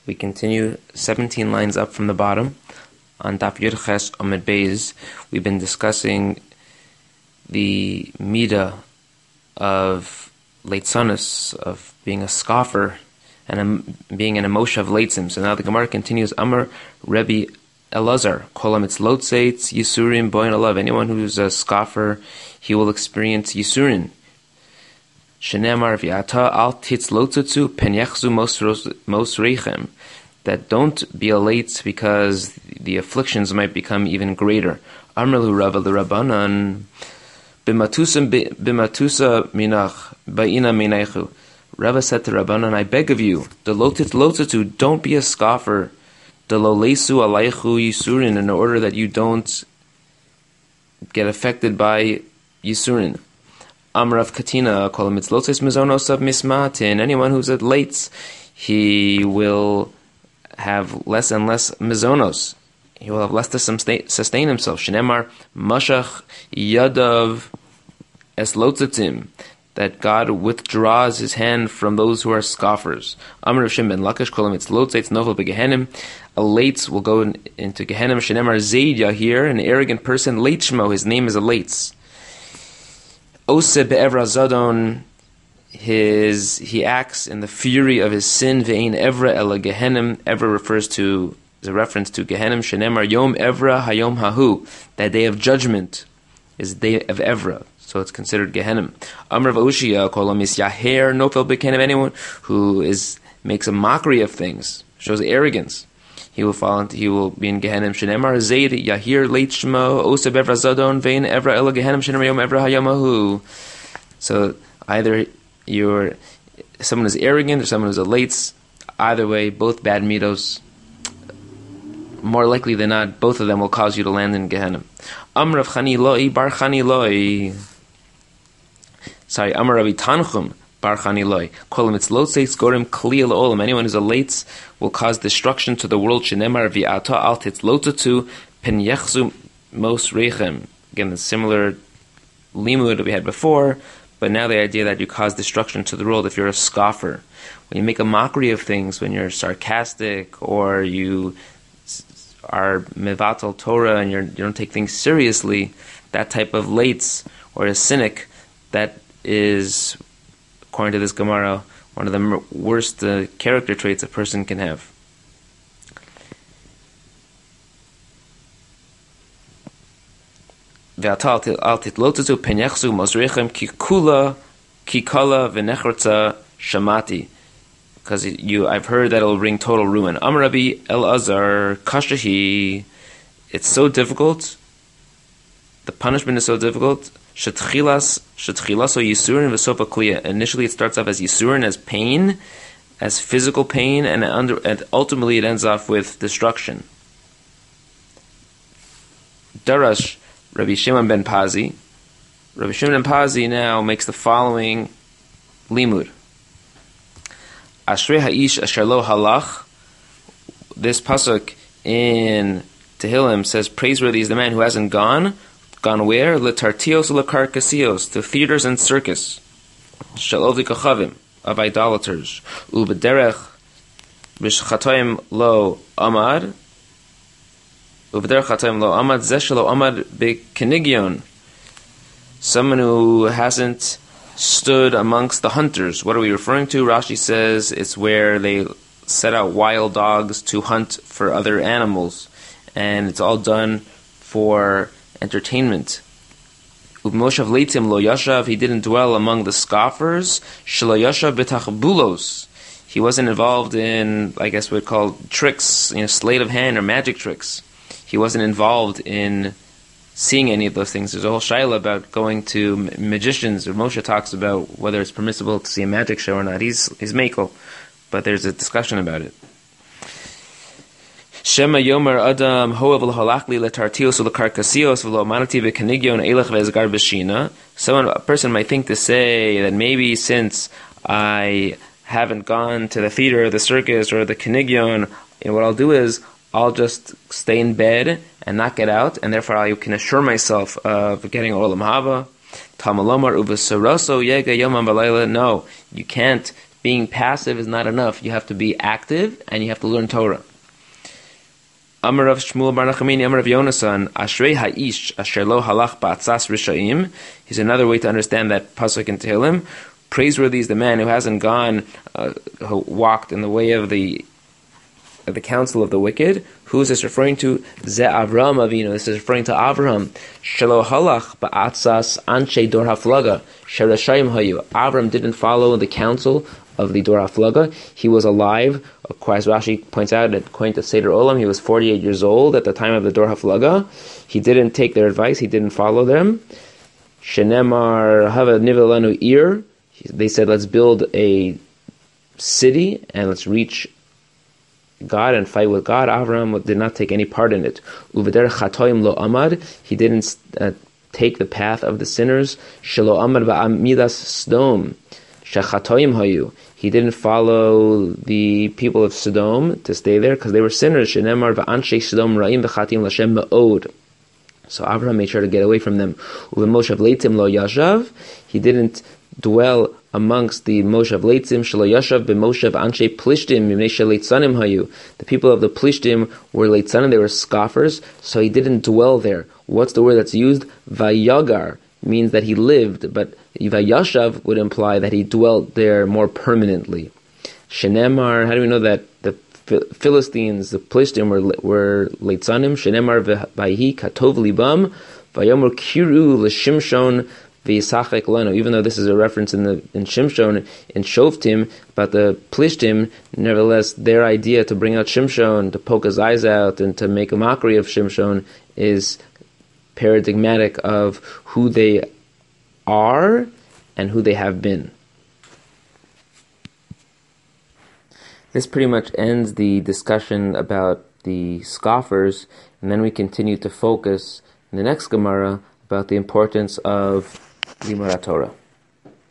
We continue 17 lines up from the bottom. On Daf Yud Ches Amud Beis, we've been discussing the midah of leitzanus, of being a scoffer, and being an emotion of leitzim. So now the Gemara continues, Amar Rebbe Elazar, Kolam it's lotzeitz yisurim boin alav. Anyone who's a scoffer, he will experience yisurin. Shenemar v'ata al titz lotzatzu pen yechzu mos reichem. That don't be elate because the afflictions might become even greater. Amrlu Rava l'Rabbanan b'matusa minach ba'ina minaychu. Rava said to Rabbanan, I beg of you, the lotzatzu, don't be a scoffer. The lo leisu alaychu yisurin, in order that you don't get affected by yisurin. Amrav Katina, kolam mitzlotzes mizonos of mismatin. Anyone who's at late, he will have less and less mizonos. He will have less to sustain himself. Shenemar mashach yadav es lotzatim. That God withdraws His hand from those who are scoffers. Amrav Shem ben Lakish, kolam mitzlotzes novel begehenim. A lates will go into Gehenim. Shenemar zayd yahir, an arrogant person. Leitshmo, his name is a lates. Ose be'evra zadon, he acts in the fury of his sin. Ve'ein evra ela Gehenim. Evra is a reference to Gehenim. Shenemar yom evra hayom hahu. That day of judgment is the day of Evra. So it's considered Gehenim. Amr v'ushia kolam is yaher nofel bekenim. Anyone who makes a mockery of things, shows arrogance, he will be in Gehenim. Shenemar zayd yahir leitshmo ose be'evra zadon ve'ein evra ela Gehenim. Shenemar yom evra hayom hahu. So either someone who's arrogant or someone who's a lates. Either way, both bad midos. More likely than not, both of them will cause you to land in Gehenim. Amr Rav Chani Loi bar Chani Loi. Amr Rabbi Tanchum bar Chani Loi. Kolam it's lotzeis gorim kli olam. Anyone who's a lates will cause destruction to the world. Shenemar v'ata al titz lotatu pen yechzu mos reichem. Again, the similar limud that we had before, but now the idea that you cause destruction to the world if you're a scoffer. When you make a mockery of things, when you're sarcastic, or you are mevatel Torah and you don't take things seriously, that type of lates or a cynic, that is, according to this Gemara, one of the worst character traits a person can have. Because I've heard that it'll bring total ruin. Amrabi Elazar Kashahi. It's so difficult. The punishment is so difficult. Shetchilas yisurin v'sofa kliya. Initially, it starts off as yisurin, as pain, as physical pain, and ultimately it ends off with destruction. Darash Rabbi Shimon ben Pazi. Rabbi Shimon ben Pazi now makes the following limud. Ashrei ha'ish asher lo halach. This pasuk in Tehillim says, praiseworthy is the man who hasn't gone. Gone where? Letartios lekarkasios, to theaters and circus. Shalov likachavim, of idolaters. Ubederech b'shchatoim lo amad. Ubederech chatoim lo amad zeshelo amad b'kenigyon. Someone who hasn't stood amongst the hunters. What are we referring to? Rashi says it's where they set out wild dogs to hunt for other animals, and it's all done for entertainment. Ubmoshav leitim lo yashav, he didn't dwell among the scoffers. Shelo yashav betachbulos, he wasn't involved in, I guess we'd call tricks, sleight of hand or magic tricks. He wasn't involved in seeing any of those things. There's a whole shaila about going to magicians, or Moshe talks about whether it's permissible to see a magic show or not. He's mekel, but there's a discussion about it. Shema yomer adam hoav l'halachli letartios u'lekarkasios v'lo manati v'kenigyon elech v'ezgar b'shina. A person might think to say that maybe since I haven't gone to the theater or the circus or the kenigyon, what I'll do is I'll just stay in bed and not get out, and therefore I can assure myself of getting olam haba. Tamalomar uvasaraso yega yomam v'layla. No, you can't being passive is not enough. You have to be active and you have to learn Torah. Amar Rav Shmuel bar Nachmani, Amar Rav Yonasan, Ashrei ha'ish asher lo halach ba'atzas rishayim. Here's another way to understand that pasuk in Tehillim. Praiseworthy is the man who hasn't who walked in the way of the counsel of the wicked. Who is this referring to? Ze Avraham Avinu. This is referring to Avraham. Shelo halach ba'atzas anshe dor haflaga sherashayim hayu. Avraham didn't follow the counsel of the Dor HaFlaga. He was alive, as Rashi points out, according to Seder Olam, he was 48 years old at the time of the Dor HaFlaga. He didn't take their advice, he didn't follow them. Shenemar hava nivelanu ir. They said, let's build a city and let's reach God and fight with God. Avraham did not take any part in it. Uveder chatoim lo amad. He didn't take the path of the sinners. Shelo amad ba'amidas sdom. Shechatoim hayu. He didn't follow the people of Sodom to stay there because they were sinners. Shenemar v'anshe Sodom ra'im v'chatim l'Hashem ma'od. So Avraham made sure to get away from them. Uv'moshav leitim lo yashav. He didn't dwell amongst the Moshav leitim shelo yashav b'moshav anshe plishtim mimnei sheleitzannim hayu. The people of the plishtim were leitzanim, they were scoffers, so he didn't dwell there. What's the word that's used? Vayagar means that he lived, but Vayashav would imply that he dwelt there more permanently. Shenemar, how do we know that the Philistines, the Plishtim, were Leitzanim? Shenemar v'hi katov libam v'yomor kiru l'shimshon v'yisachek lanu. Even though this is a reference in Shimshon, in Shoftim, but the Plishtim, nevertheless, their idea to bring out Shimshon, to poke his eyes out, and to make a mockery of Shimshon is paradigmatic of who they are and who they have been. This pretty much ends the discussion about the scoffers, and then we continue to focus in the next Gemara about the importance of Limud Torah.